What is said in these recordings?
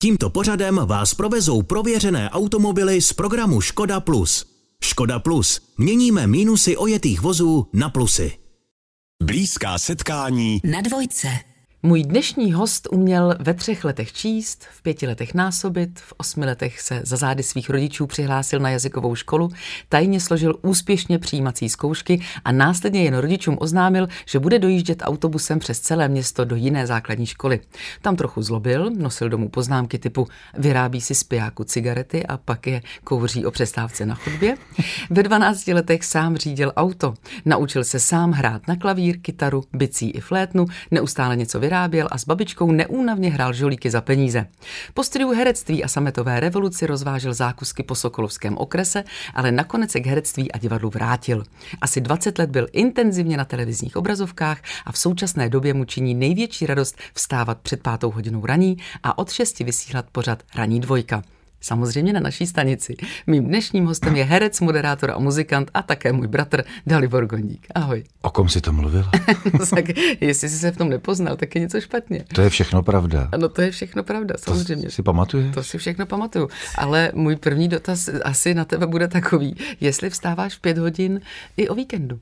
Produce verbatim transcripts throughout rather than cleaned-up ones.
Tímto pořadem vás provezou prověřené automobily z programu Škoda Plus. Škoda Plus. Měníme mínusy ojetých vozů na plusy. Blízká setkání na dvojce. Můj dnešní host uměl ve třech letech číst, v pěti letech násobit, v osmi letech se za zády svých rodičů přihlásil na jazykovou školu, tajně složil úspěšně přijímací zkoušky a následně jen rodičům oznámil, že bude dojíždět autobusem přes celé město do jiné základní školy. Tam trochu zlobil, nosil domů poznámky typu vyrábí si z pijáku cigarety a pak je kouří o přestávce na chodbě. Ve dvanácti letech sám řídil auto, naučil se sám hrát na klavír, kytaru, bicí i flétnu, neustále něco vyráběl a s babičkou neúnavně hrál žolíky za peníze. Po studiu herectví a sametové revoluci rozvážel zákusky po sokolovském okrese, ale nakonec se k herectví a divadlu vrátil. Asi dvacet let byl intenzivně na televizních obrazovkách a v současné době mu činí největší radost vstávat před pátou hodinou raní a od šesti vysílat pořad Ranní dvojka. Samozřejmě na naší stanici. Mým dnešním hostem je herec, moderátor a muzikant a také můj bratr Dalibor Gondík. Ahoj. O kom si to mluvil? No, tak jestli jsi se v tom nepoznal, tak je něco špatně. To je všechno pravda. Ano, to je všechno pravda, samozřejmě. To si pamatuješ? To si všechno pamatuju. Ale můj první dotaz asi na tebe bude takový, jestli vstáváš v pět hodin i o víkendu.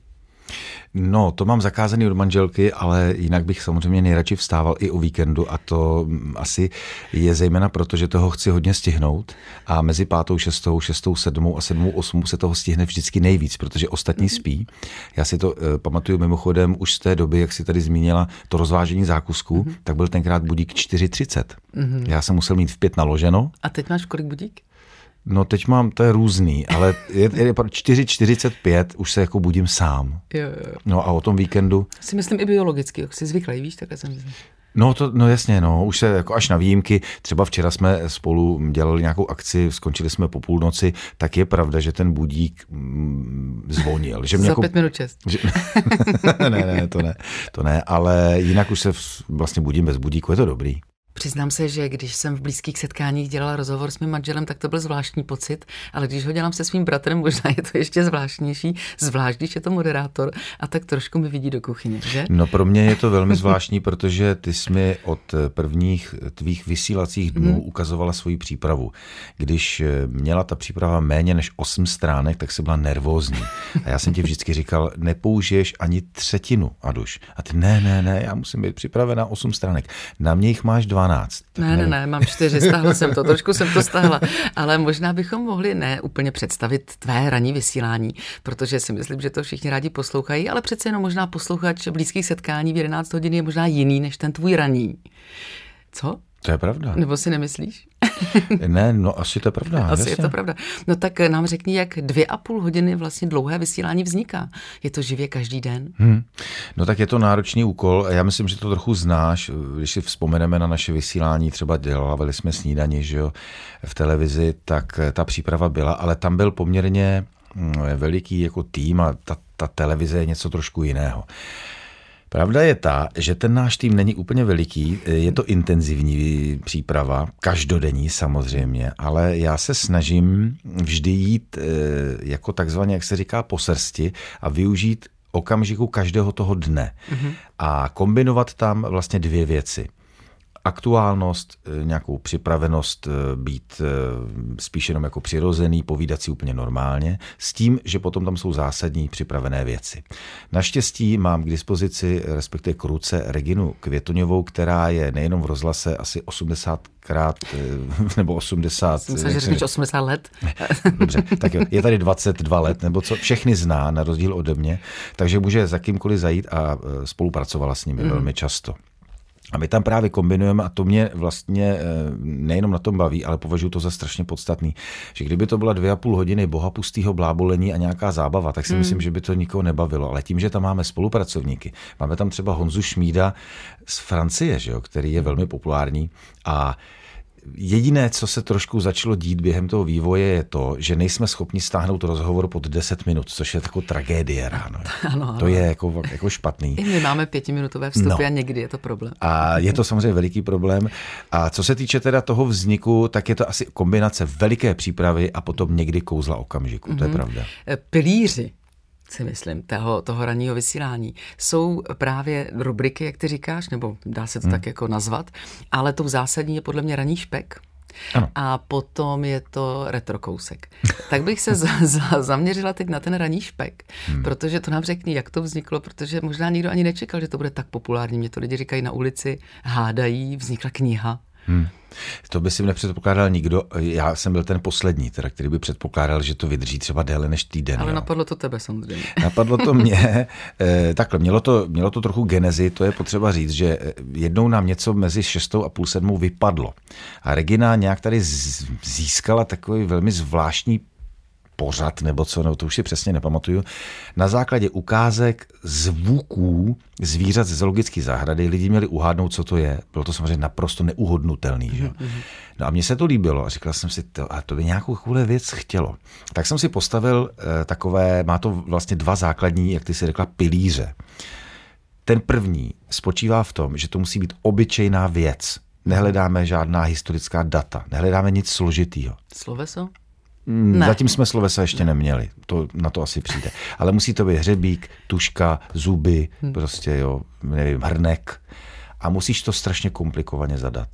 No, to mám zakázaný od manželky, ale jinak bych samozřejmě nejradši vstával i o víkendu a to asi je zejména proto, že toho chci hodně stihnout a mezi pátou, šestou, šestou, sedmou a sedmou, osmou se toho stihne vždycky nejvíc, protože ostatní spí. Já si to e, pamatuju mimochodem už z té doby, jak si tady zmínila to rozvážení zákusků, mm-hmm. tak byl tenkrát budík čtyři třicet. Mm-hmm. Já jsem musel mít v pět naloženo. A teď máš kolik budík? No teď mám, to je různý, ale je, je čtyři čtyřicet pět, už se jako budím sám. Jo, jo. No a o tom víkendu... Si myslím i biologicky, jak jsi zvyklý, víš, takhle jsem myslím. No, to, no jasně, no, už se jako až na výjimky, třeba včera jsme spolu dělali nějakou akci, skončili jsme po půlnoci, tak je pravda, že ten budík mm, zvonil. Že mě Za jako, pět minut šest. Že, ne, ne, to ne, to ne, ale jinak už se vlastně budím bez budíku, je to dobrý. Přiznám se, že když jsem v blízkých setkáních dělala rozhovor s mým manželem, tak to byl zvláštní pocit, ale když ho dělám se svým bratrem, možná je to ještě zvláštnější, zvlášť když je to moderátor a tak trošku mi vidí do kuchyně, že? No pro mě je to velmi zvláštní, protože ty jsi mi od prvních tvých vysílacích dnů hmm. ukazovala svoji přípravu. Když měla ta příprava méně než osm stránek, tak jsi byla nervózní. A já jsem ti vždycky říkal, nepoužiješ ani třetinu, Aduš. A ty ne, ne, ne, já musím být připravena osm stránek. Na mě jich máš dvanáct. Ne, ne, ne, mám čtyři, stáhla jsem to, trošku jsem to stáhla, ale možná bychom mohli ne úplně představit tvé ranní vysílání, protože si myslím, že to všichni rádi poslouchají, ale přece jenom možná posluchač blízkých setkání v jedenáct hodin je možná jiný než ten tvůj ranní. Co? To je pravda. Nebo si nemyslíš? Ne, no asi to je pravda. Asi jasně. je to pravda. No tak nám řekni, jak dvě a půl hodiny vlastně dlouhé vysílání vzniká. Je to živě každý den? Hmm. No tak je to náročný úkol a já myslím, že to trochu znáš, když si vzpomeneme na naše vysílání, třeba dělávali jsme snídani, že jo, v televizi, tak ta příprava byla, ale tam byl poměrně veliký jako tým a ta, ta televize je něco trošku jiného. Pravda je ta, že ten náš tým není úplně veliký, je to intenzivní příprava, každodenní samozřejmě, ale já se snažím vždy jít jako takzvaně, jak se říká, po srsti a využít okamžiku každého toho dne mm-hmm. a kombinovat tam vlastně dvě věci. Aktuálnost, nějakou připravenost být spíš jenom jako přirozený, povídat si úplně normálně, s tím, že potom tam jsou zásadní připravené věci. Naštěstí mám k dispozici, respektive k ruce, Reginu Květoňovou, která je nejenom v rozhlase asi osmdesátkrát, nebo osmdesát... Myslím, že řekneš osmdesát let. Dobře, tak jo, je tady dvacet dva let, nebo co, všechny zná, na rozdíl ode mě, takže může za kýmkoliv zajít a spolupracovala s nimi mm. velmi často. A my tam právě kombinujeme a to mě vlastně nejenom na tom baví, ale považuji to za strašně podstatný, že kdyby to byla dvě a půl hodiny bohapustýho blábolení a nějaká zábava, tak si mm. myslím, že by to nikoho nebavilo. Ale tím, že tam máme spolupracovníky, máme tam třeba Honzu Šmída z Francie, že jo, který je velmi populární a jediné, co se trošku začalo dít během toho vývoje, je to, že nejsme schopni stáhnout rozhovor pod deset minut, což je taková tragédie ráno. Ano, ano. To je jako, jako špatný. I my máme pětiminutové vstupy no. a někdy je to problém. A je to samozřejmě veliký problém. A co se týče teda toho vzniku, tak je to asi kombinace veliké přípravy a potom někdy kouzla okamžiku. Mm-hmm. To je pravda. Pilíři, si myslím, toho, toho ranního vysílání, jsou právě rubriky, jak ty říkáš, nebo dá se to hmm. tak jako nazvat, ale tou zásadní je podle mě ranní špek. Ano. A potom je to retrokousek. Tak bych se za, za, zaměřila teď na ten ranní špek, hmm. protože to nám řekni, jak to vzniklo, protože možná nikdo ani nečekal, že to bude tak populární. Mě to lidi říkají na ulici, hádají, vznikla kniha. Hmm. To by si nepředpokládal nikdo. Já jsem byl ten poslední, teda, který by předpokládal, že to vydrží třeba déle než týden. Ale jo. napadlo to tebe samozřejmě. Napadlo to mě. E, takhle, mělo to, mělo to trochu genezi, to je potřeba říct, že jednou nám něco mezi šestou a půl sedmou vypadlo. A Regina nějak tady z, získala takový velmi zvláštní pořad, nebo co, nebo to už si přesně nepamatuju, na základě ukázek zvuků zvířat ze zoologické zahrady lidi měli uhádnout, co to je. Bylo to samozřejmě naprosto neuhodnutelný. Že? Mm-hmm. No a mně se to líbilo a říkal jsem si, to, a to by nějakou chvíli věc chtělo. Tak jsem si postavil eh, takové, má to vlastně dva základní, jak ty si řekla, pilíře. Ten první spočívá v tom, že to musí být obyčejná věc. Nehledáme žádná historická data, nehledáme nic složitýho. Sloveso? Ne. Zatím jsme slovesa ještě neměli, to, na to asi přijde. Ale musí to být hřebík, tuška, zuby, hmm. prostě jo, nevím, hrnek. A musíš to strašně komplikovaně zadat.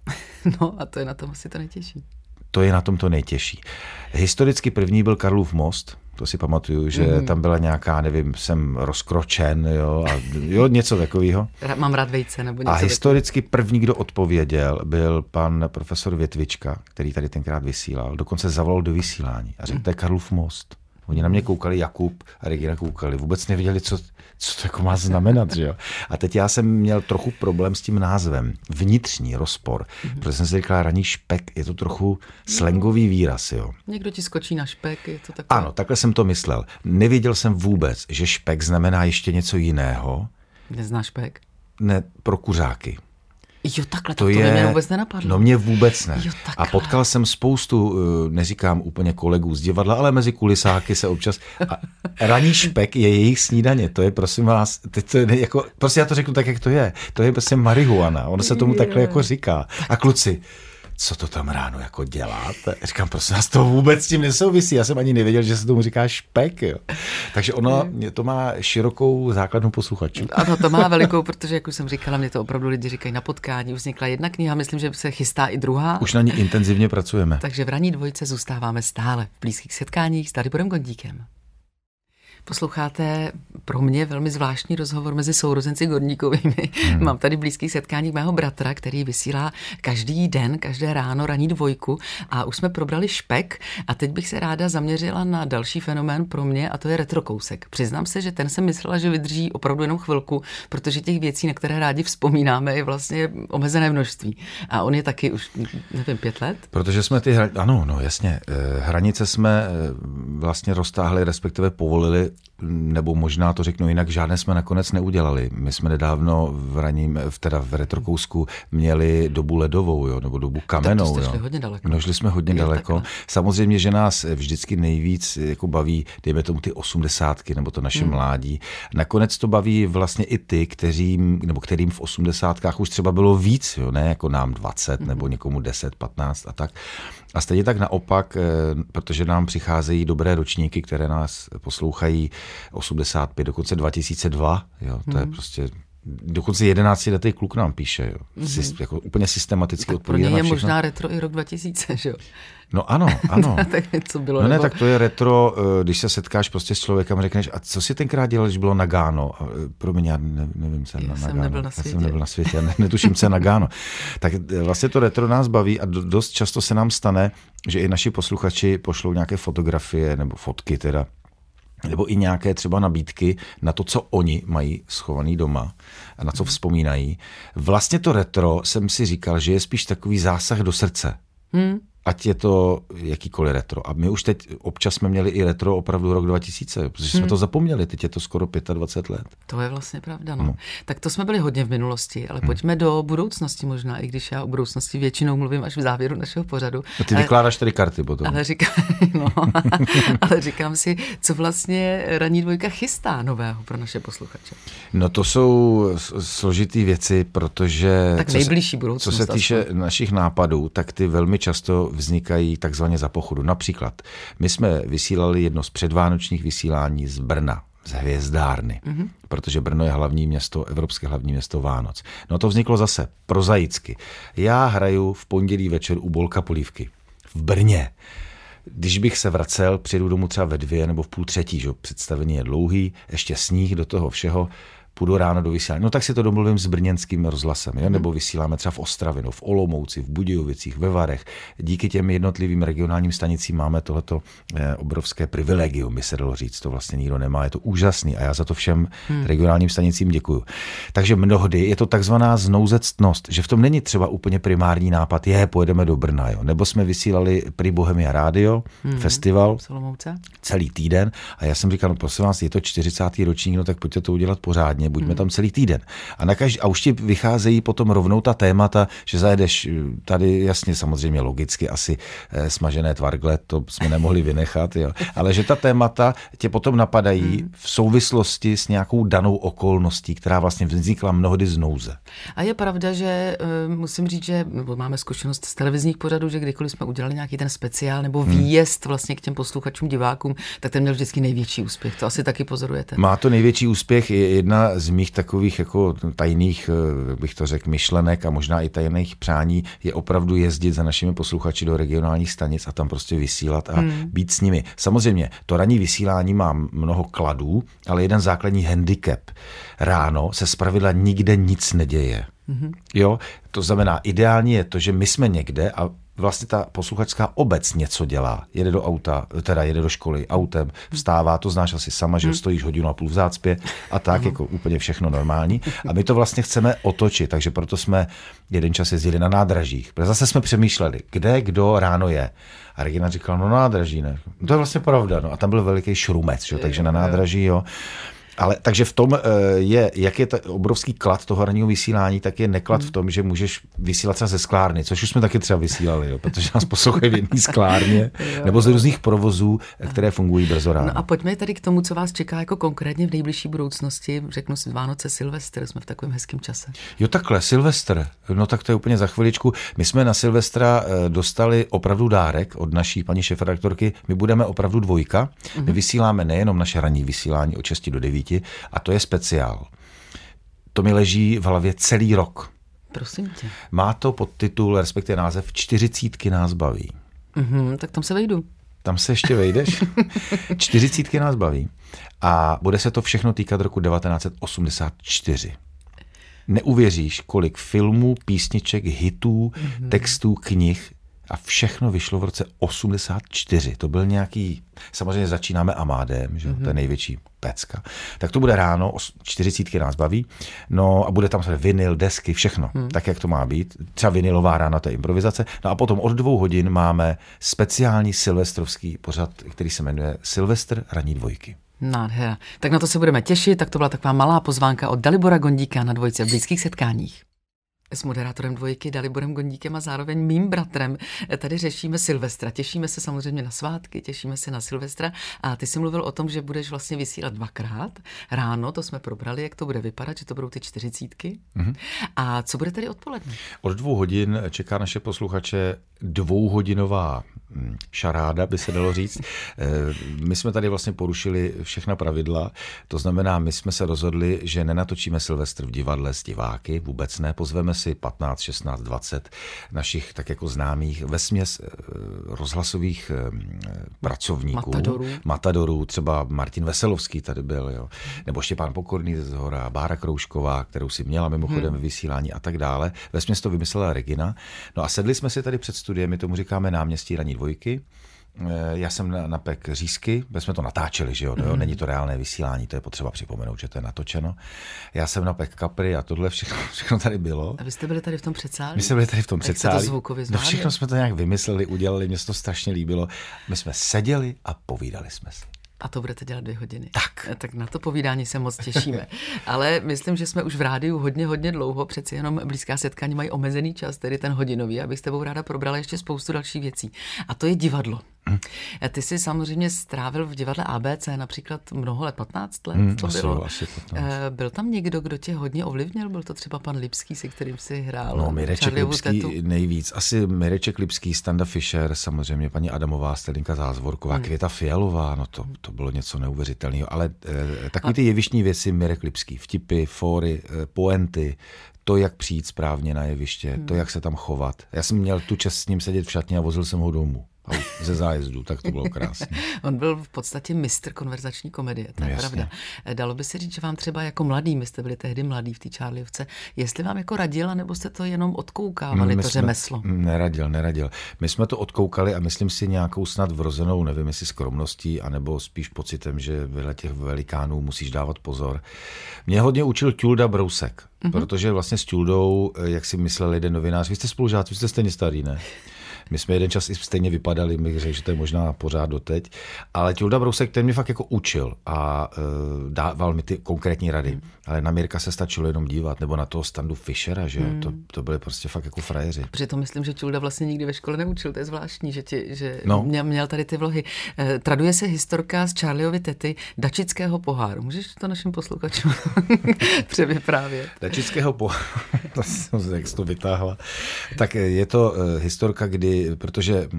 No a to je na tom asi to nejtěžší. To je na tom to nejtěžší. Historicky první byl Karlův most, to si pamatuju, že mm. tam byla nějaká, nevím, jsem rozkročen, jo, a jo, něco takového. Mám rád vejce, nebo něco. A historicky první, kdo odpověděl, byl pan profesor Větvička, který tady tenkrát vysílal. Dokonce zavolal do vysílání a řekl, to je Karlův most. Oni na mě koukali, Jakub a Regina koukali. Vůbec nevěděli, co, co to jako má znamenat. Že jo? A teď já jsem měl trochu problém s tím názvem. Vnitřní rozpor. Mm-hmm. Protože jsem si říkal, ranní špek, je to trochu slangový výraz. Jo? Někdo ti skočí na špek, je to takové. Ano, takhle jsem to myslel. Nevěděl jsem vůbec, že špek znamená ještě něco jiného. Neznáš špek? Ne, pro kuřáky. Jo, takhle, to, to je, mě vůbec nenapadlo. No mě vůbec ne. Jo, a potkal jsem spoustu, neříkám úplně kolegů z divadla, ale mezi kulisáky se občas... A ranní špek je jejich snídaně, to je, prosím vás, teď to je jako, prostě já to řeknu tak, jak to je. To je prostě marihuana, ono se tomu takhle jako říká. A kluci, co to tam ráno jako děláte? Říkám, prosím nás, to vůbec s tím nesouvisí. Já jsem ani nevěděl, že se tomu říká špek. Jo. Takže ono to má širokou základnu posluchačů. Ano, to má velikou, protože, jak už jsem říkala, mě to opravdu lidi říkají na potkání. Už vznikla jedna kniha, myslím, že se chystá i druhá. Už na ní intenzivně pracujeme. Takže v ranní dvojce zůstáváme stále v blízkých setkáních s Daliborem Gondíkem. Posloucháte pro mě velmi zvláštní rozhovor mezi sourozenci Gondíkovými. Hmm. Mám tady blízký setkání mého bratra, který vysílá každý den, každé ráno ranní dvojku a už jsme probrali špek a teď bych se ráda zaměřila na další fenomén pro mě a to je retrokousek. Přiznám se, že ten jsem myslela, že vydrží opravdu jenom chvilku, protože těch věcí, na které rádi vzpomínáme, je vlastně omezené množství. A on je taky už, nevím, pět let? Protože jsme ty, hra... ano, no jasně, hranice jsme vlastně roztáhli, respektive povolili, nebo možná to řeknu jinak, žádné jsme nakonec neudělali. My jsme nedávno v raním, teda v retrokousku měli dobu ledovou, jo, nebo dobu kamenou. Tak to jste šli hodně daleko. No, šli jsme hodně je daleko. Takhle. Samozřejmě, že nás vždycky nejvíc jako baví, dejme tomu ty osmdesátky, nebo to naše hmm. mládí. Nakonec to baví vlastně i ty, kterým, nebo kterým v osmdesátkách už třeba bylo víc, jo, ne jako nám dvacet, hmm. nebo někomu deset, patnáct a tak. A stejně tak naopak, protože nám přicházejí dobré ročníky, které nás poslouchají osmdesát pět, dokonce dva tisíce dva, jo, to hmm. je prostě, dokonce jedenáctiletý kluk nám píše, jo, hmm. Syst, jako úplně systematicky odpovídá na všechno. Pro něj je možná retro i rok dva tisíce, že jo? No ano, ano. Tak co bylo, no ne, nebo... tak to je retro, když se setkáš prostě s člověkem a řekneš, a co si tenkrát dělal, když bylo Nagano? Promiň, já ne, nevím, co je na Nagano. Nebyl na světě. Já jsem nebyl na světě, já ne, netuším, co je Nagano. Tak vlastně to retro nás baví a dost často se nám stane, že i naši posluchači pošlou nějaké fotografie nebo fotky teda, nebo i nějaké třeba nabídky na to, co oni mají schovaný doma a na co vzpomínají. Vlastně to retro jsem si říkal, že je spíš takový zásah do srdce. Hmm. Ať je to jakýkoliv retro. A my už teď občas jsme měli i retro opravdu rok dva tisíce, protože jsme hmm. to zapomněli, teď je to skoro dvacet pět let. To je vlastně pravda, no. no. Tak to jsme byli hodně v minulosti, ale hmm. pojďme do budoucnosti možná, i když já o budoucnosti většinou mluvím až v závěru našeho pořadu. No ty ale, vykládáš tady karty potom. Ale říkám, no, ale říkám si, co vlastně ranní dvojka chystá nového pro naše posluchače. No to jsou složitý věci, protože tak nejbližší budoucnost. Co se týče aspoň našich nápadů, tak ty velmi často vznikají takzvaně za pochodu. Například my jsme vysílali jedno z předvánočních vysílání z Brna, z hvězdárny, mm-hmm. protože Brno je hlavní město, evropské hlavní město Vánoc. No to vzniklo zase prozaicky. Já hraju v pondělí večer u Bolka Polívky v Brně. Když bych se vracel, přijedu domů třeba ve dvě nebo v půl třetí, že představení je dlouhý, ještě sníh do toho všeho, půjdu ráno do vysílání. No tak si to domluvím s brněnským rozhlasem, jo? Nebo vysíláme třeba v Ostravě, no, v Olomouci, v Budějovicích, ve Varech. Díky těm jednotlivým regionálním stanicím máme tohleto eh, obrovské privilegium, by se dalo říct, to vlastně nikdo nemá, je to úžasný a já za to všem hmm. regionálním stanicím děkuju. Takže mnohdy je to takzvaná znouzectnost, že v tom není třeba úplně primární nápad, je, pojedeme do Brna, jo? Nebo jsme vysílali Prý Bohemia Radio, hmm. festival, celý týden a já jsem říkal, no prosím vás, je to čtyřicátý ročník, no tak pojďte to udělat pořádně. Buďme tam celý týden. A, na každý, a už ti vycházejí potom rovnou ta témata, že zajedeš tady, jasně, samozřejmě logicky, asi eh, smažené tvargle, to jsme nemohli vynechat, jo. Ale že ta témata tě potom napadají hmm. v souvislosti s nějakou danou okolností, která vlastně vznikla mnohdy z nouze. A je pravda, že uh, musím říct, že máme zkušenost z televizních pořadů, že kdykoliv jsme udělali nějaký ten speciál nebo výjezd hmm. vlastně k těm posluchačům, divákům, tak ten měl vždycky největší úspěch. To asi taky pozorujete. Má to největší úspěch, je jedna z mých takových jako tajných, bych to řekl, myšlenek a možná i tajných přání je opravdu jezdit za našimi posluchači do regionálních stanic a tam prostě vysílat a hmm. být s nimi. Samozřejmě, to ranní vysílání má mnoho kladů, ale jeden základní handicap. Ráno se zpravidla nikde nic neděje. Hmm. Jo? To znamená, ideální je to, že my jsme někde a vlastně ta posluchačská obec něco dělá. Jede do auta, teda jede do školy autem, vstává, to znáš asi sama, že stojíš hodinu a půl v zácpě a tak, jako úplně všechno normální. A my to vlastně chceme otočit, takže proto jsme jeden čas jezdili na nádražích. Protože zase jsme přemýšleli, kde kdo ráno je. A Regina říkala, no nádraží, ne. No to je vlastně pravda, no. A tam byl veliký šrumec, že? Takže na nádraží, jo. Ale takže v tom je, jak je to obrovský klad toho ranního vysílání, tak je neklad v tom, že můžeš vysílat třeba ze sklárny, což už jsme taky třeba vysílali, jo, protože nás poslouchají v jedné sklárně, nebo z různých provozů, které fungují brzo ráno. No a pojďme tady k tomu, co vás čeká jako konkrétně v nejbližší budoucnosti. Řeknu si Vánoce, Silvestr, jsme v takovém hezkém čase. Jo, takhle, Silvestr, no tak to je úplně za chviličku. My jsme na Silvestra dostali opravdu dárek od naší paní šéfredaktorky. My budeme opravdu dvojka. My vysíláme nejenom naše ranní vysílání od šesti do devíti, a to je speciál. To mi leží v hlavě celý rok. Prosím tě. Má to podtitul, respektive název Čtyřicítky nás baví. Mm-hmm, tak tam se vejdu. Tam se ještě vejdeš? Čtyřicítky nás baví. A bude se to všechno týkat roku devatenáct set osmdesát čtyři. Neuvěříš, kolik filmů, písniček, hitů, mm-hmm. textů, knih a všechno vyšlo v roce osmdesát čtyři. To byl nějaký, samozřejmě začínáme Amádem, že? Mm-hmm. To je největší pecka. Tak to bude ráno, čtyřicítky nás baví, no a bude tam vinyl, desky, všechno, mm. tak jak to má být. Třeba vinylová rána, to je improvizace. No a potom od dvou hodin máme speciální silvestrovský pořad, který se jmenuje Silvestr ranní dvojky. Nádhera. Tak na to se budeme těšit, tak to byla taková malá pozvánka od Dalibora Gondíka na Dvojce v blízkých setkáních. S moderátorem Dvojky Daliborem Gondíkem a zároveň mým bratrem tady řešíme Silvestra. Těšíme se samozřejmě na svátky, těšíme se na Silvestra a ty jsi mluvil o tom, že budeš vlastně vysílat dvakrát ráno, to jsme probrali, jak to bude vypadat, že to budou ty čtyřicítky. Mm-hmm. A co bude tady odpoledne? Od dvou hodin čeká naše posluchače dvouhodinová šaráda, by se dalo říct. My jsme tady vlastně porušili všechna pravidla, to znamená, my jsme se rozhodli, že nenatočíme Silvestr v divadle s diváky, vůbec ne, pozveme si patnáct, šestnáct, dvacet našich tak jako známých vesměs rozhlasových pracovníků. Matadorů. Matadorů, třeba Martin Veselovský tady byl, jo. Nebo Štěpán Pokorný ze Zhora, Bára Kroužková, kterou si měla mimochodem hmm. vysílání a tak dále. Vesměs to vymyslela Regina. No a sedli jsme si tady před studiem, my tomu říkáme náměstí ranní dvojky. Já jsem napek řízky, my jsme to natáčeli, že jo, mm. není to reálné vysílání, to je potřeba připomenout, že to je natočeno. Já jsem napek kapry a tohle všechno, všechno tady bylo. A vy jste byli tady v tom předsálí? My jsme byli tady v tom předsálí. Jak jste to zvukově zvládli? No všechno jsme to nějak vymysleli, udělali, mě se to strašně líbilo. My jsme seděli a povídali jsme si. A to budete dělat dvě hodiny. Tak. Tak na to povídání se moc těšíme. Ale myslím, že jsme už v rádiu hodně, hodně dlouho, přeci jenom blízká setkání mají omezený čas, tedy ten hodinový, abych s tebou ráda probrala ještě spoustu dalších věcí. A to je divadlo. Hmm. Ty jsi samozřejmě strávil v divadle A B C například mnoho let, patnáct let Hmm, to asi, bylo. Asi patnáct. Byl tam někdo, kdo tě hodně ovlivnil? Byl to třeba pan Lipský, se kterým si hrál? No, Mireček Lipský tetu? Nejvíc. Asi Mireček Lipský, Standa Fischer, samozřejmě paní Adamová, Stelinka Zázvorková, hmm. Květa Fialová, no to, to bylo něco neuvěřitelného. Ale eh, takový ty jevištní věci Mirek Lipský, vtipy, fóry, eh, poenty, to, jak přijít správně na jeviště, hmm. to, jak se tam chovat. Já jsem měl tu čest s ním sedět v šatně a vozil jsem ho domů. Ze zájezdu, tak to bylo krásné. On byl v podstatě mistr konverzační komedie, to je no, pravda. Dalo by se říct, že vám třeba jako mladý, my jste byli tehdy mladý v té Čárliovce, jestli vám jako radil, nebo jste to jenom odkoukávali, my to jsme, řemeslo? Neradil, neradil. My jsme to odkoukali a myslím si nějakou snad vrozenou, nevím jestli skromností, anebo spíš pocitem, že vedle těch velikánů musíš dávat pozor. Mě hodně učil Ťulda Brousek, mm-hmm. protože vlastně s Ťuldou, jak si myslel jeden novinář, vy jste spolužáci, vy jste stejně starý, ne? My jsme jeden čas i stejně vypadali, mi řekl, že to je možná pořád doteď, ale Ťulda Brousek, ten mě fakt jako učil a uh, dával mi ty konkrétní rady. Hmm. Ale na Mirka se stačilo jenom dívat, nebo na toho Standu Fischera, že hmm. to, to byly prostě fakt jako frajeři. Přitom myslím, že Ťulda vlastně nikdy ve škole neučil, to je zvláštní, že, ti, že no. měl, měl tady ty vlohy. Eh, traduje se historka z Charliovy tety Dačického poháru. Můžeš to našim posluchačům převyprávět? Dačického poháru, to jsem jak jsi to vytáhla. Tak je to uh, historka, kdy Protože,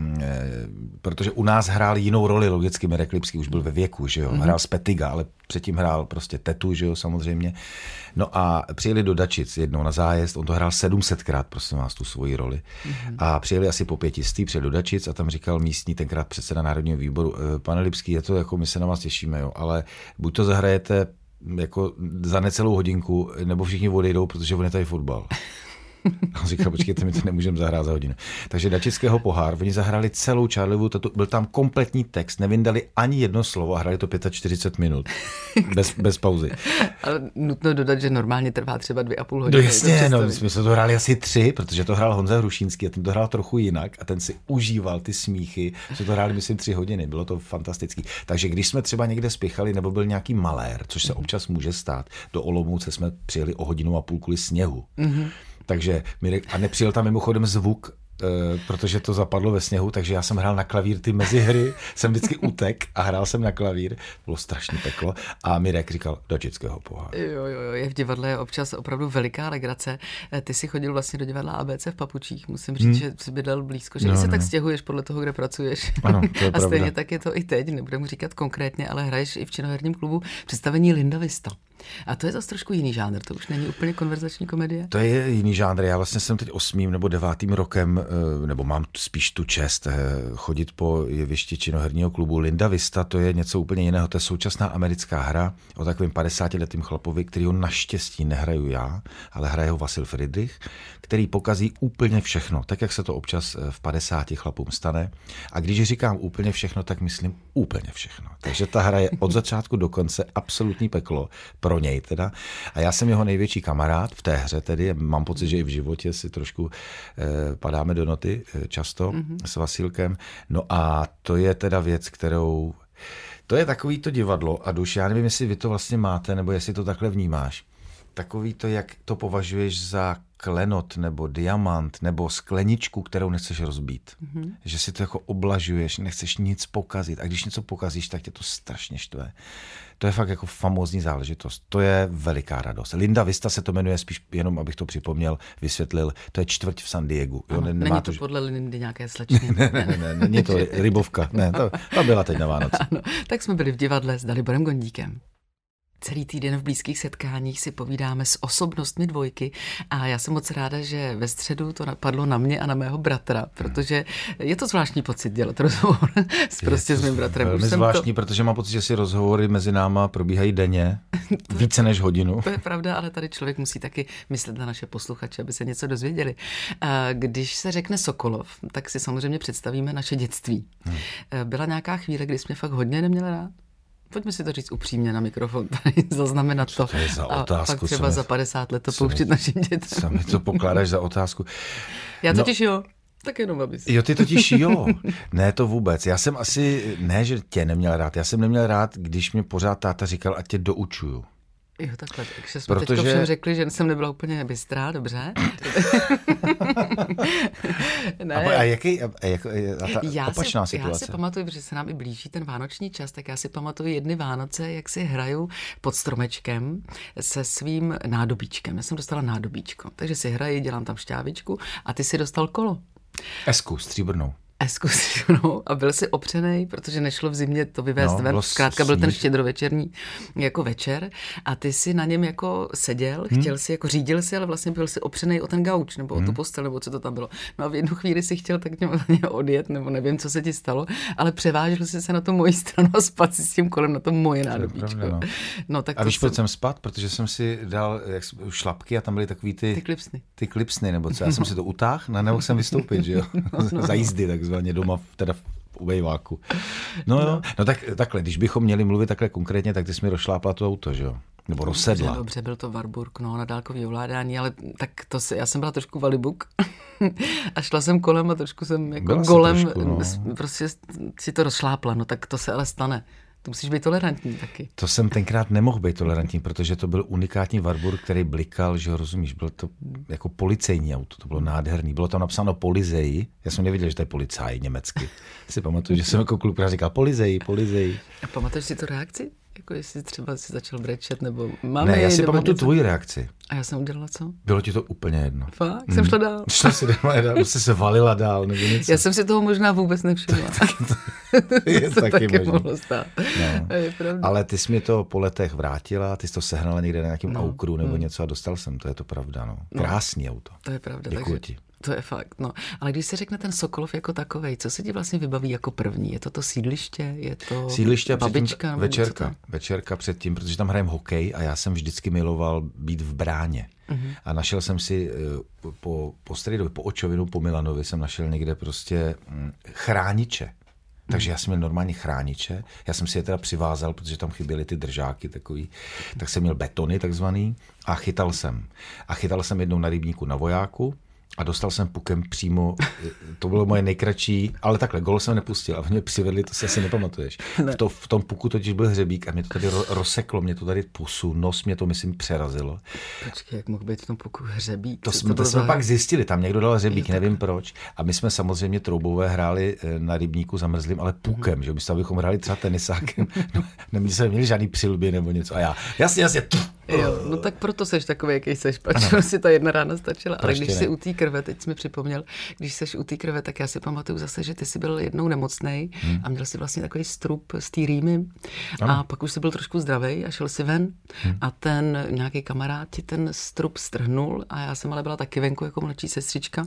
protože u nás hrál jinou roli logicky Mirek Lipský, už byl ve věku, že jo, mm-hmm. hrál Spetiga, ale předtím hrál prostě tetu, že jo, samozřejmě. No a přijeli do Dačic jednou na zájezd, on to hrál sedmsetkrát, prosím vás, tu svoji roli. Mm-hmm. A přijeli asi po pětistý, přijeli do Dačic a tam říkal místní tenkrát předseda Národního výboru, pane Lipský, je to jako, my se na vás těšíme, jo, ale buď to zahrajete jako za necelou hodinku, nebo všichni odejdou, protože on je tady fotbal. A on říkal, počkejte, my to nemůžeme zahrát za hodinu. Takže Dačického pohár, oni zahráli celou Charlievu, byl tam kompletní text, nevyndali ani jedno slovo a hráli to čtyřicet pět minut, bez, bez pauzy. Ale nutno dodat, že normálně trvá třeba dvě a půl hodiny. No jasně, no, my jsme to hráli asi tři, protože to hrál Honza Hrušínský a ten to hrál trochu jinak a ten si užíval ty smíchy, že to hráli myslím tři hodiny, bylo to fantastický. Takže když jsme třeba někde spěchali nebo byl nějaký malér, což se občas může stát, do Olomouce jsme přijeli o hodinu a půl kvůli sněhu. Mm-hmm. Takže Mirek, a nepřijel tam mimochodem zvuk, e, protože to zapadlo ve sněhu, takže já jsem hrál na klavír ty mezihry, jsem vždycky utek a hrál jsem na klavír, bylo strašný peklo a Mirek říkal Dačického poháru. Jo, jo, jo, je v divadle občas opravdu veliká legrace. Ty jsi chodil vlastně do divadla A B C v Papučích, musím říct, hmm. že jsi bydlel blízko, že no, se no. tak stěhuješ podle toho, kde pracuješ. Ano, to je a stejně pravda. Tak je to i teď, nebudeme říkat konkrétně, ale hraješ i v činoherním klubu představení Linda Vista. A to je zase trošku jiný žánr, to už není úplně konverzační komedie? To je jiný žánr, já vlastně jsem teď osmým nebo devátým rokem, nebo mám spíš tu čest chodit po jevišti činoherního klubu. Linda Vista, to je něco úplně jiného, to je současná americká hra o takovým padesátiletým chlapovi, kterýho naštěstí nehraju já, ale hraje ho Vasil Friedrich, který pokazí úplně všechno, tak jak se to občas v padesáti chlapům stane. A když říkám úplně všechno, tak myslím úplně všechno. Takže ta hra je od začátku do konce absolutní peklo, pro něj teda. A já jsem jeho největší kamarád v té hře tedy, mám pocit, že i v životě si trošku eh, padáme do noty eh, často mm-hmm. s Vasilkem. No a to je teda věc, kterou... To je takový to divadlo a duš, já nevím, jestli vy to vlastně máte, nebo jestli to takhle vnímáš. Takový to, jak to považuješ za klenot nebo diamant nebo skleničku, kterou nechceš rozbít. Mm-hmm. Že si to jako oblažuješ, nechceš nic pokazit a když něco pokazíš, tak tě to strašně štve. To je fakt jako famózní záležitost. To je veliká radost. Linda Vista se to jmenuje, spíš jenom, abych to připomněl, vysvětlil, to je čtvrť v San Diegu. Ano, jo, není to, to podle Lindy nějaké slečny. ne, ne, ne, ne, není to rybovka. Ne, to, to byla teď na Vánoce. Ano, tak jsme byli v divadle s Daliborem Gondíkem. Celý týden v blízkých setkáních si povídáme s osobnostmi dvojky a já jsem moc ráda, že ve středu to napadlo na mě a na mého bratra, protože je to zvláštní pocit dělat rozhovor s prostě s mým bratrem. Velmi zvláštní, to... protože mám pocit, že si rozhovory mezi náma probíhají denně, více než hodinu. To je pravda, ale tady člověk musí taky myslet na naše posluchače, aby se něco dozvěděli. Když se řekne Sokolov, tak si samozřejmě představíme naše dětství. Hmm. Byla nějaká chvíle, kdy jsi mě fakt hodně neměla rád? Pojďme si to říct upřímně na mikrofon, tady zaznamenat to. Co to je za otázku? A pak třeba za padesát let to pouštět našim dětem. Co mi to pokládáš za otázku? Já totiž no, jo, tak jenom abys. Jo, ty totiž jo. Ne, to vůbec. Já jsem asi, ne, že tě neměl rád, já jsem neměl rád, když mě pořád táta říkal, ať tě doučuju. Jo, takhle, takže jsme Protože... teďka všem řekli, že jsem nebyla úplně bystrá, dobře. ne. A, a jaký, a, jak, a ta já opačná si, situace? Já si pamatuju, protože se nám i blíží ten vánoční čas, tak já si pamatuju jedny Vánoce, jak si hraju pod stromečkem se svým nádobíčkem. Já jsem dostala nádobíčko, takže si hraji, dělám tam šťávičku a ty si dostal kolo. Esku, stříbrnou. Esku no, a byl si opřenej, protože nešlo v zimě to vyvést no, ven. Zkrátka byl ten štědrovečerní jako večer a ty si na něm jako seděl, hmm. chtěl si, jako řídil si, ale vlastně byl si opřenej o ten gauč nebo hmm. o tu postel, nebo co to tam bylo. No a v jednu chvíli si chtěl tak něm odjet, nebo nevím, co se ti stalo, ale převážil si se na tu moji stranu a spad si s tím kolem na to moje nádobíčko. No. No, tak a víš, proč jsem spad? Protože jsem si dal jak, šlapky a tam byly takový ty... Ty klipsny. Ty klipsny, nebo co? Já jsem si to utáhl, na nemohl jsem vystoupit, že jo? No, no. Za jízdy, takzvaně doma, teda v obejváku. No jo, no tak, takhle, když bychom měli mluvit takhle konkrétně, tak ty jsi mi rozšlápla to auto, že jo? Nebo rozsedla. Dobře, dobře, byl to Warburg, no, na dálkový ovládání, ale tak to si, já jsem byla trošku valibuk a šla jsem kolem a trošku jsem jako byla golem, trošku, no. prostě si to rozšlápla, no tak to se ale stane. To musíš být tolerantní taky. To jsem tenkrát nemohl být tolerantní, protože to byl unikátní Warburg, který blikal, že ho rozumíš, bylo to jako policejní auto, to bylo nádherný. Bylo tam napsáno Polizei, já jsem nevěděl, že to je policaj německy. Si pamatuju, že jsem jako kluk říkal Polizei, Polizei. A pamatuješ si tu reakci? Jako jestli třeba si začal brečet, nebo máme... Ne, já si pamatuju něco... tvoji reakci. A já jsem udělala co? Bylo ti to úplně jedno. Fakt? Mm. Jsem šla dál. Šla si dál, jsi se valila dál, nebo něco. Já jsem si toho možná vůbec nevšimla. je to taky, taky mohlo stát. No. Je pravda. Ale ty jsi mi to po letech vrátila, ty jsi to sehnala někde na nějakým no. aukru nebo mm. něco a dostal jsem, to je to pravda. No. Krásný no. auto. To je pravda. Děkuji takže... ti. To je fakt, no. Ale když se řekne ten Sokolov jako takovej, co se ti vlastně vybaví jako první? Je to to sídliště? Je to sídliště babička? Večerka. Večerka předtím, protože tam hrajem hokej a já jsem vždycky miloval být v bráně. Uh-huh. A našel jsem si po, po Středovi, po Očovinu, po Milanovi jsem našel někde prostě chrániče. Takže já jsem měl normálně chrániče, já jsem si je teda přivázal, protože tam chyběly ty držáky takový, tak jsem měl betony takzvaný a chytal jsem. A chytal jsem jednou na rybníku na Vojáku, a dostal jsem pukem přímo, to bylo moje nejkratší, ale takhle, gol jsem nepustil a mě přivedli, to si asi nepamatuješ. Ne. V, to, v tom puku totiž byl hřebík a mě to tady ro, rozseklo, mě to tady pusu, nos mě to, myslím, přerazilo. Počkej, jak mohl být v tom puku hřebík? To jsme, to jsme pak zjistili, tam někdo dal hřebík, nevím proč. A my jsme samozřejmě troubové hráli na rybníku zamrzlým, ale pukem, mm. že byste, abychom hráli třeba tenisákem, no, neměli jsme neměli žádný přilby nebo něco. A já, jasně, jasně. Jo, no tak proto seš takový, jaký seš, pač, si ta jedna rána stačila. Ale když si u té krve, teď jsi mi připomněl, když seš u té krve, tak já si pamatuju zase, že ty jsi byl jednou nemocnej hmm. a měl si vlastně takový strup z té rýmy a pak už jsi byl trošku zdravej a šel si ven hmm. a ten nějaký kamarád ti ten strup strhnul a já jsem ale byla taky venku jako mladší sestřička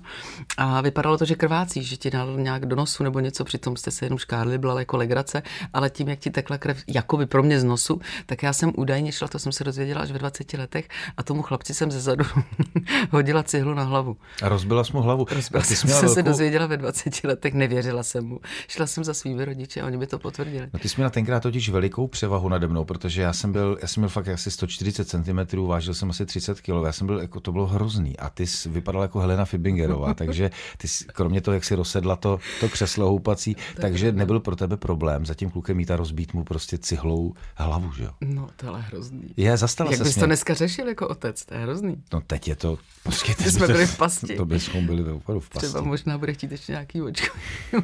a vypadalo to, že krvácíš, že ti dal nějak do nosu nebo něco, přitom jste se jenom škádli, byla jako legrace, ale tím, jak ti tekla krev jakoby pro mě z nosu, tak já jsem údajně šla, to jsem se dozvěděla až ve dvaceti letech a tomu chlapci jsem zezadu hodila cihlu na hlavu. A rozbila jsi mu hlavu. Rozbila jsem se velkou... se dozvěděla ve dvaceti letech, nevěřila jsem mu. Šla jsem za svými rodiči a oni mi to potvrdili. No ty jsi měla tenkrát totiž velikou převahu nade mnou, protože já jsem byl, já jsem byl fakt asi sto čtyřicet centimetrů, vážil jsem asi třicet kilogramů. Já jsem byl, jako to bylo hrozný a ty jsi vypadala jako Helena Fibingerová, takže ty jsi, kromě toho, jak si rozsedla to, to křeslo houpací, takže nebyl pro tebe problém za tím klukem jít a rozbít mu prostě cihlou hlavu, že jo? No, to je hrozný. Je, zastala jak se bys to dneska řešil jako otec, to je hrozný. No teď je to, počkejte, jsme byli v pasti. To bychom byli opravdu v pasti. Třeba možná bude chtít ještě nějaký očko.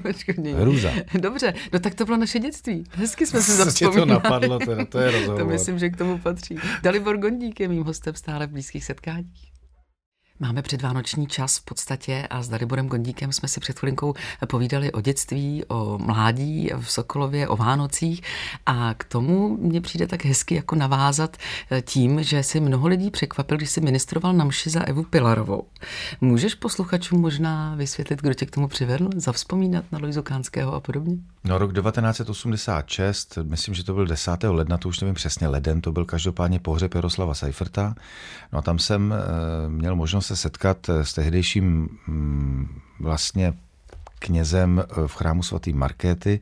Hrůza. Dobře, no tak to bylo naše dětství. Hezky jsme si zavzpomínali. Co tě to napadlo, teda, to je rozhovor. To myslím, že k tomu patří. Dalibor Gondík je mým hostem stále v blízkých setkáních. Máme předvánoční čas v podstatě a s Daliborem Gondíkem jsme si před chvilinkou povídali o dětství, o mládí v Sokolově, o Vánocích a k tomu mně přijde tak hezky jako navázat tím, že si mnoho lidí překvapil, když si ministroval na mši za Evu Pilarovou. Můžeš posluchačům možná vysvětlit, kdo tě k tomu přivedl, zavzpomínat na Lojzu Kánského a podobně? No rok devatenáct set osmdesát šest, myslím, že to byl desátého ledna, to už nevím přesně leden, to byl každopádně pohřeb Jaroslava Seiferta. No a tam jsem e, měl možnost se setkat s tehdejším m, vlastně knězem v chrámu svatý Markéty,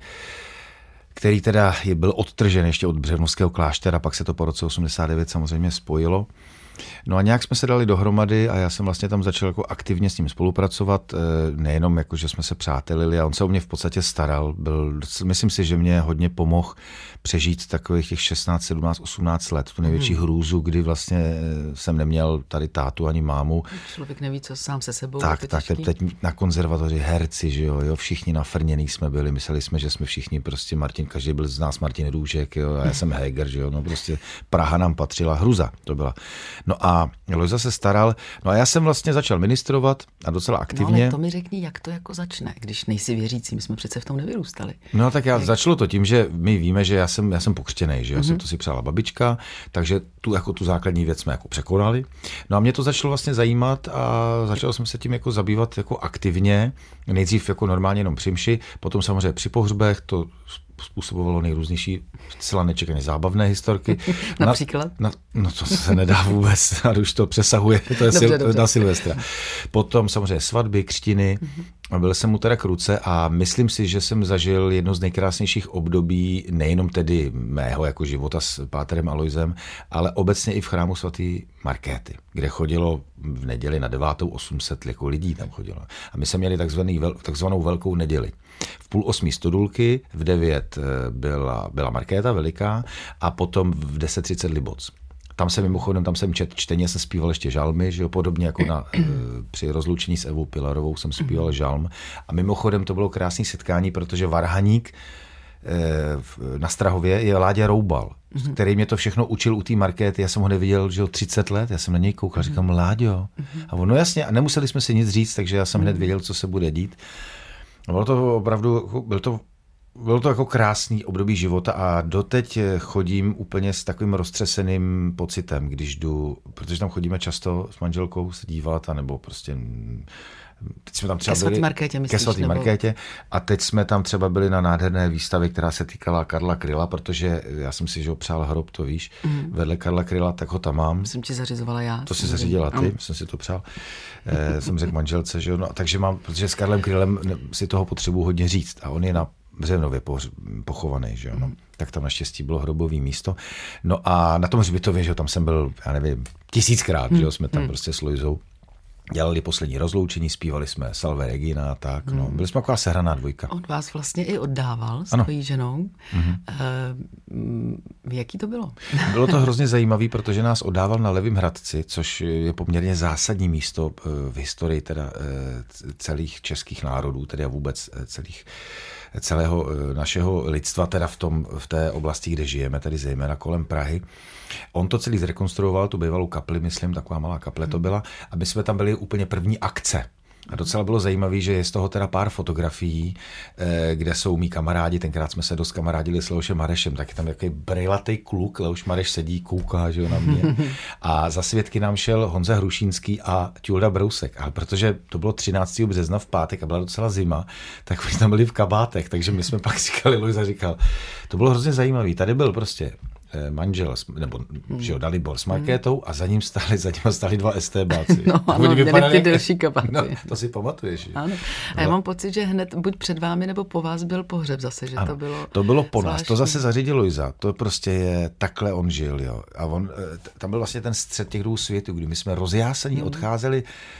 který teda je byl odtržen ještě od Břevnovského kláštera, pak se to po roce osmdesát devět samozřejmě spojilo. No a nějak jsme se dali dohromady a já jsem vlastně tam začal jako aktivně s ním spolupracovat, nejenom jako, že jsme se přátelili a on se o mě v podstatě staral. Byl, myslím si, že mě hodně pomohl přežít takových těch šestnáct, sedmnáct, osmnáct let, tu největší hmm. hrůzu, kdy vlastně jsem neměl tady tátu ani mámu. Člověk neví, co sám se sebou. Tak, tak, teď na konzervatoři herci, že jo, jo, všichni nafrněný jsme byli, mysleli jsme, že jsme všichni prostě Martin, každý byl z nás Martin Růžek, jo, a já jsem Heger, že jo, no prostě Praha nám patřila, hruza to byla. No a Lojza se staral, no a já jsem vlastně začal ministrovat a docela aktivně. No ale to mi řekni, jak to jako začne, když nejsi věřící, my jsme přece v tom nevyrůstali. No tak já, jak... začalo to tím, že my víme, že já jsem, já jsem pokřtěnej, že já mm-hmm. jsem to si přála babička, takže tu, jako tu základní věc jsme jako překonali. No a mě to začalo vlastně zajímat a začal jsem se tím jako zabývat jako aktivně, nejdřív jako normálně jenom při mši, potom samozřejmě při pohřbech, to způsobovalo nejrůznější zcela nečekaně zábavné historky. Například? Na, na, no to se nedá vůbec, a už to přesahuje, to je dobře, sil, dobře. na Silvestra. Potom samozřejmě svatby, křtiny, mm-hmm. byl jsem mu teda k ruce a myslím si, že jsem zažil jedno z nejkrásnějších období, nejenom tedy mého jako života s páterem Alojzem, ale obecně i v chrámu svatý Markéty, kde chodilo v neděli na devátou osm set jako lidí tam chodilo. A my jsme měli takzvaný, takzvanou velkou neděli. V půl osmí stodulky, v devět byla, byla Markéta veliká a potom v deset třicet Liboc. Tam jsem mimochodem, tam jsem čet, čteně jsem zpíval ještě žalmy, že jo, podobně jako na, při rozloučení s Evou Pilarovou jsem zpíval žalm. A mimochodem to bylo krásné setkání, protože varhaník na Strahově je Láďa Roubal, mm-hmm. který mě to všechno učil u té Markéty. Já jsem ho neviděl, že jo, třicet let, já jsem na něj koukal, mm-hmm. říkám, Láďo. Mm-hmm. A ono jasně, a nemuseli jsme si nic říct, takže já jsem mm-hmm. hned věděl, co se bude dít. Bylo to opravdu, byl to, bylo to jako krásný období života a doteď chodím úplně s takovým roztřeseným pocitem, když jdu, protože tam chodíme často s manželkou se dívat, nebo prostě teď jsme tam třeba ke svatý byli Markétě, myslíš, ke svatý nebo... Markétě a teď jsme tam třeba byli na nádherné výstavě, která se týkala Karla Kryla, protože já jsem si, že ho přál hrob, to víš, mm. vedle Karla Kryla, tak ho tam mám. Jsem ti zařizovala já. To si zařídila ty, mm. jsem si to přál. E, jsem řekl manželce, že jo, no, takže mám, protože s Karlem Krylem si toho potřebuji hodně říct a on je na Břevnově pochovaný, že jo, no. Tak tam naštěstí bylo hrobové místo. No a na tom hřbitově, že jo, tam jsem byl, já nevím, tisíckrát, mm. že jo, jsme tam mm. prostě s Lojzou dělali poslední rozloučení, zpívali jsme Salve Regina a tak, no. Byli jsme taková sehraná dvojka. On vás vlastně i oddával s ano. tvojí ženou. Mm-hmm. E, jaký to bylo? Bylo to hrozně zajímavé, protože nás oddával na Levém Hradci, což je poměrně zásadní místo v historii teda celých českých národů, teda vůbec celých celého našeho lidstva, teda v, tom, v té oblasti, kde žijeme, tedy zejména kolem Prahy. On to celý zrekonstruoval, tu bývalou kapli, myslím, taková malá kaple to byla, aby jsme tam byli úplně první akce. A docela bylo zajímavé, že je z toho teda pár fotografií, kde jsou mý kamarádi, tenkrát jsme se dost kamarádili s Leošem Marešem, tak je tam jaký brejlatý kluk, Leoš Mareš sedí, kouká, že jo, na mě. A za svědky nám šel Honza Hrušínský a Tulda Brousek, ale protože to bylo třináctého března v pátek a byla docela zima, tak oni tam byli v kabátech, takže my jsme pak říkali, Lojza říkal, to bylo hrozně zajímavý, tady byl prostě manžel, nebo že jo, Dalibor s Markétou a za ním stáli, za ním stáli dva estébáci. No ano, měli ty delší kabáty. No, to si pamatuješ. Ano. A já mám pocit, že hned buď před vámi, nebo po vás byl pohřeb zase, že ano, to bylo to bylo po zvláštní. Nás, to zase zařídil Lojza, to prostě je, takhle on žil, jo. A on, tam byl vlastně ten střed těch dvou světů, kdy my jsme rozjásaní mm. odcházeli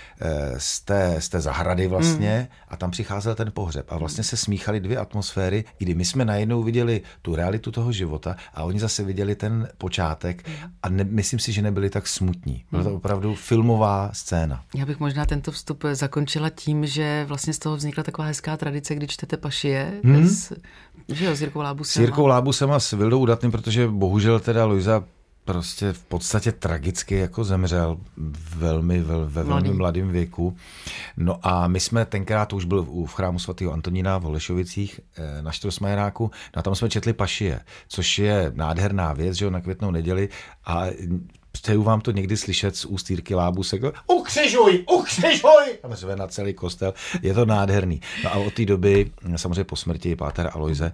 z té, z té zahrady vlastně mm. a tam přicházel ten pohřeb a vlastně se smíchaly dvě atmosféry, kdy my jsme najednou viděli tu realitu toho života a oni zase viděli ten počátek a ne, myslím si, že nebyli tak smutní. Byla to opravdu filmová scéna. Já bych možná tento vstup zakončila tím, že vlastně z toho vznikla taková hezká tradice, kdy čtete pašie mm. s, že jo, s Jirkou Lábusem. S Jirkou Lábusem a s Vildou Udatným, protože bohužel teda Lojza prostě v podstatě tragicky jako zemřel velmi, ve, ve velmi mladém věku. No a my jsme tenkrát, už byl v chrámu svatého Antonína v Holešovicích na Štrosmajeráku, no a tam jsme četli pašie, což je nádherná věc, že jo, na Květnou neděli a přeju vám to někdy slyšet z úst Jirky Lábuse, ukřižuj, ukřižuj! A řve na celý kostel, je to nádherný. No a od té doby, samozřejmě po smrti pátra Alojze,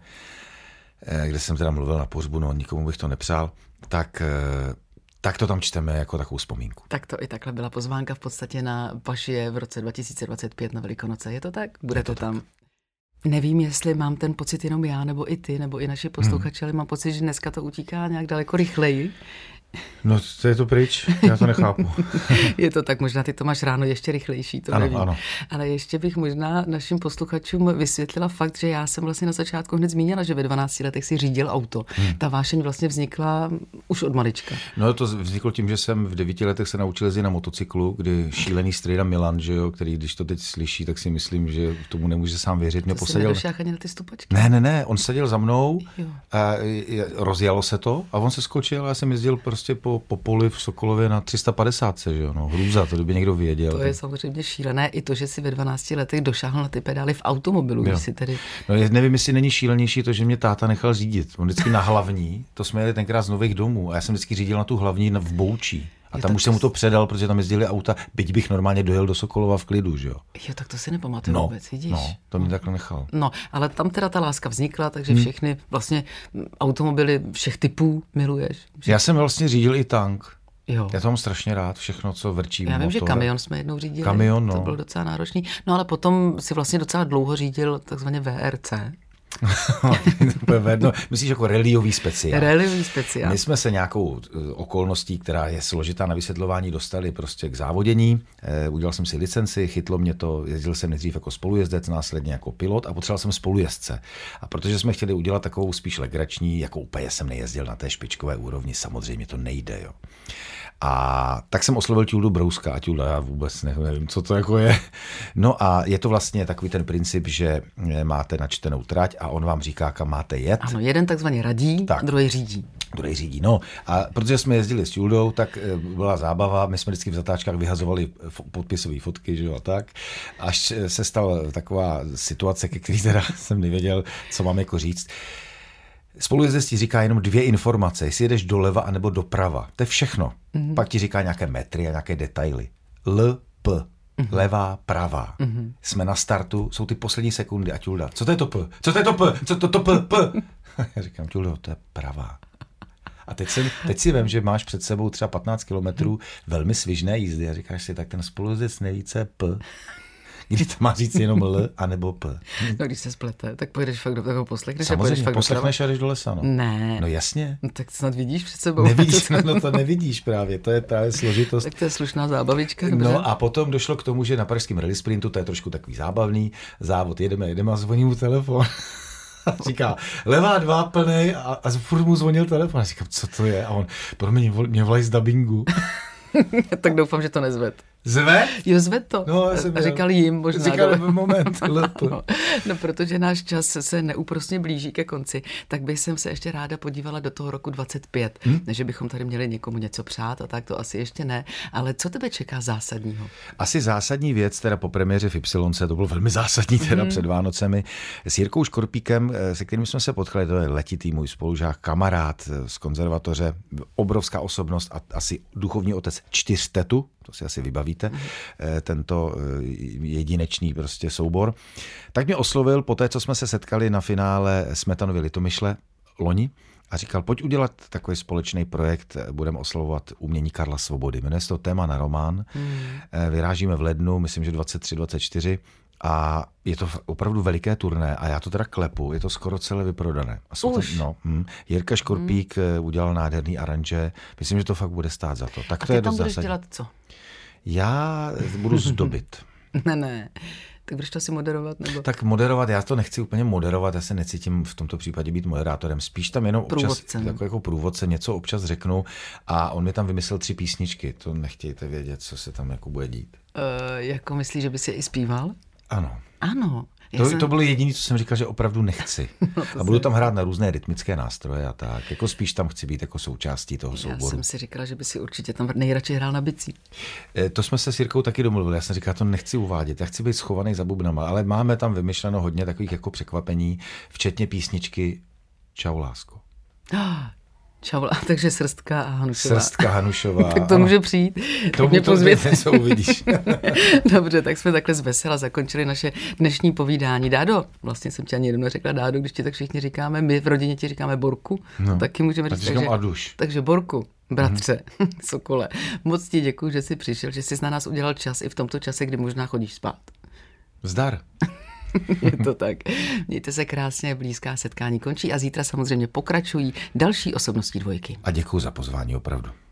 kde jsem teda mluvil na pohřbu, no nikomu bych to nepřál, tak, tak to tam čteme jako takovou vzpomínku. Tak to i takhle byla pozvánka v podstatě na pašie v roce dva tisíce dvacet pět na Velikonoce. Je to tak? Bude to, to tam. Tak. Nevím, jestli mám ten pocit jenom já, nebo i ty, nebo i naši posluchači, hmm. ale mám pocit, že dneska to utíká nějak daleko rychleji. No, to je to pryč, já to nechápu. Je to tak, možná ty to máš ráno ještě rychlejší, to ano, nevím. ano. Ale ještě bych možná našim posluchačům vysvětlila fakt, že já jsem vlastně na začátku hned zmínila, že ve dvanácti letech si řídil auto. Hmm. Ta vášeň vlastně vznikla už od malička. No to vzniklo tím, že jsem v devíti letech se naučil jezdit na motocyklu, kdy šílený strejda Milan, že jo, který když to teď slyší, tak si myslím, že tomu nemůže sám věřit. Mě to posadil... si nedošák ani na ty stupačky? Ne, ne, ne, on seděl za mnou, a rozjelo se to a on se skočil a já jsem jezdil prostě po, po poli v Sokolově na tři sta padesát, že jo, no, hrůza, to by někdo věděl. To je samozřejmě šílené, i to, že si ve dvanácti letech došáhl na ty pedály v automobilu, když si tedy... No nevím, jestli není šílenější to, že mě táta nechal řídit, on vždycky na hlavní, to jsme jeli tenkrát z Nových domů a já jsem vždycky řídil na tu hlavní v Boučí. A tam už jsem mu to předal, protože tam jezdili auta, byť bych normálně dojel do Sokolova v klidu, že jo. Jo, tak to si nepamatuju no, vůbec, vidíš. No, to mě takhle nechal. No, ale tam teda ta láska vznikla, takže hmm. všechny vlastně automobily všech typů miluješ. Já jsem vlastně řídil i tank. Jo. Já to mám strašně rád, všechno, co vrčí. Já vím, motor. Že kamion jsme jednou řídili. Kamion, no. To bylo docela náročný. No ale potom si vlastně docela dlouho řídil takzvaně V R C. no, myslíš jako rallyový speciál. Rallyový speciál. My jsme se nějakou okolností, která je složitá na vysvětlování, dostali prostě k závodění. E, udělal jsem si licenci, chytlo mě to, jezdil jsem nejdřív jako spolujezdec, následně jako pilot a potřeboval jsem spolujezdce. A protože jsme chtěli udělat takovou spíš legrační, jako úplně jsem nejezdil na té špičkové úrovni, samozřejmě to nejde, jo. A tak jsem oslovil Tildu Brouska a Tilda, já vůbec nevím, co to jako je. No a je to vlastně takový ten princip, že máte načtenou trať a on vám říká, kam máte jet. Ano, jeden takzvaně radí, tak. druhý řídí. Druhý řídí, no. A protože jsme jezdili s Tildou, tak byla zábava, my jsme vždycky v zatáčkách vyhazovali podpisové fotky, že jo, a tak. Až se stala taková situace, ke který teda jsem nevěděl, co mám jako říct. Spolujezdec ti říká jenom dvě informace, jestli jedeš doleva anebo doprava. To je všechno. Mm-hmm. Pak ti říká nějaké metry a nějaké detaily. L, P. Mm-hmm. Levá, pravá. Mm-hmm. Jsme na startu, jsou ty poslední sekundy a Tilda. Co to je to P? Co to je to P? Co to, to P? P? Já říkám, Tildo, to je pravá. A teď, jsem, teď si vím, že máš před sebou třeba patnáct kilometrů velmi svižné jízdy a říkáš si, tak ten spolujezdec neví, co je P. Kdy to má říct jenom L anebo P. No když se splete, tak pojedeš fakt do toho poslechneš. Samozřejmě, fakt poslechneš a jdeš do lesa, no. Ne. No jasně. No, tak snad vidíš před sebou. Nevidíš, no, no to nevidíš právě, to je právě složitost. Tak to je slušná zábavička, dobře. No a potom došlo k tomu, že na pražském rally sprintu, to je trošku takový zábavný závod, jedeme, jedeme a zvoní mu telefon. Říká, levá dva plnej a, a furt mu zvonil telefon. A říkám, co to je? A on, promiň, mě volají z dabingu. Tak doufám, že to nezved. Zve? Jo, zve to. No, a říkal jim možná. Říkal v moment. no, no, protože náš čas se neúprosně blíží ke konci, tak bych jsem se ještě ráda podívala do toho roku dvacet pět. Hmm? Ne, že bychom tady měli někomu něco přát a tak, to asi ještě ne. Ale co tebe čeká zásadního? Asi zásadní věc, teda po premiéře v Y, to bylo velmi zásadní teda hmm. před Vánocemi, s Jirkou Škorpíkem, se kterým jsme se potkali, to je letitý můj spolužák, kamarád z konzervatoře, obrovská osobnost a asi duchovní otec čtyřtetu, to si asi vybavíte, mm. tento jedinečný prostě soubor. Tak mě oslovil po té, co jsme se setkali na finále Smetanovy Litomyšle loni a říkal, pojď udělat takový společný projekt, budeme oslavovat umění Karla Svobody. Jmenuje se to Téma na román. Mm. Vyrážíme v lednu, myslím, že dvacet tři dvacet čtyři. A je to opravdu veliké turné a já to teda klepu, je to skoro celé vyprodané. A jsou to, no, hm, Jirka Škorpík mm. udělal nádherný aranže, myslím, že to fakt bude stát za to. Tak a to ty je tam dost budeš zásadní. dělat co? Já budu zdobit. ne, ne. Tak budeš to asi moderovat? Nebo? Tak moderovat, já to nechci úplně moderovat, já se necítím v tomto případě být moderátorem. Spíš tam jenom občas, jako, jako průvodce, něco občas řeknu a on mi tam vymyslel tři písničky. To nechtějte vědět, co se tam jako bude dít. Uh, jako myslíš, že bys je i zpíval? Ano. Ano. To, jsem... to bylo jediné, co jsem říkal, že opravdu nechci. no a budu tam hrát na různé rytmické nástroje a tak. Jako spíš tam chci být jako součástí toho souboru. Já jsem si říkala, že by si určitě tam nejradši hrál na bicí. E, to jsme se s Jirkou taky domluvili. Já jsem říkal, to nechci uvádět. Já chci být schovaný za bubnama, ale máme tam vymyšleno hodně takových jako překvapení, včetně písničky Čau, lásko. Čau, takže Srstka a Hanušová. Srstka Hanušová. Tak to může přijít. To mě pozvěte. Něco uvidíš. Dobře, tak jsme takhle zvesela zakončili naše dnešní povídání. Dádo, vlastně jsem ti ani jednou řekla Dádo, když ti tak všichni říkáme, my v rodině ti říkáme Borku, no, taky můžeme říct. Takže, Aduš. takže Borku, bratře, mm. Sokole, moc ti děkuji, že jsi přišel, že jsi na nás udělal čas i v tomto čase, kdy možná chodíš spát. Zdar. Je to tak. Mějte se krásně, blízká setkání končí a zítra samozřejmě pokračují další osobnosti dvojky. A děkuji za pozvání, opravdu.